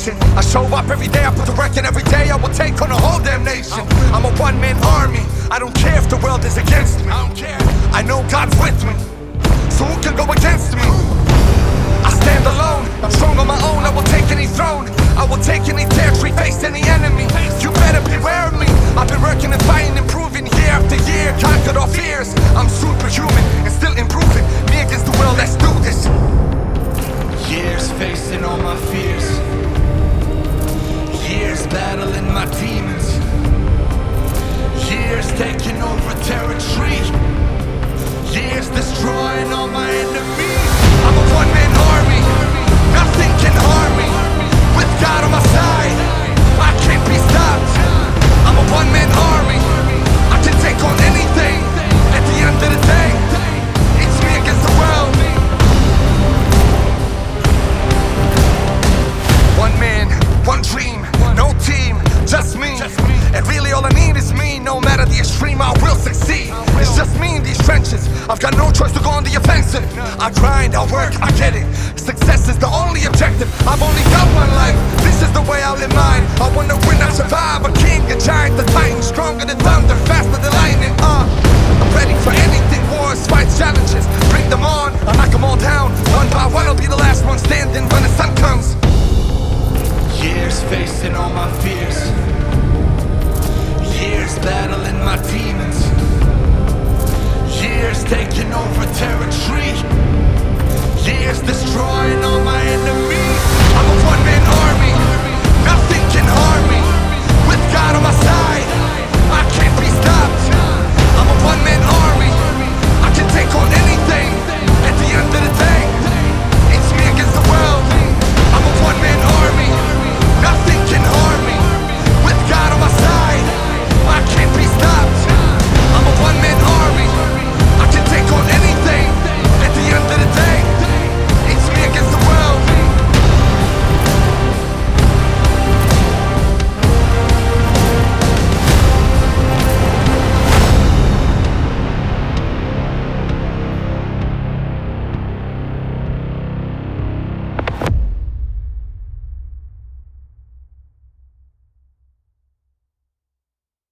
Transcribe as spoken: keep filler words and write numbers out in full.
patient. I show up every day, I put the work in every day. I will take on a whole damn nation. I'm a one-man army. I don't care if the world is against me. I don't care. I know God's with me, so who can go against me? I stand alone, I'm strong on my own. I will take any throne, I will take any territory, face any enemy. You better beware of me. I've been working and fighting, improving year after year. Conquered all fears, I'm superhuman and still improving. Me against the world, let's do this. Years facing all my fears, years battling my demons, years taking over territory, years destroying all my enemies. I'm a one-man army, nothing can harm me. With God on my side, I can't be stopped. I'm a one-man army, I can take on anything. At the end of the day, it's me against the world. One man, one dream, no team, just me. And really all I need is me. No matter the extreme, I will succeed. It's just me in these trenches, I've got no choice to go on the offensive. I grind, I work, I get it. Success is the only objective. I've only got one life, this is the way I live mine. I wanna win, I survive, a king, a giant, the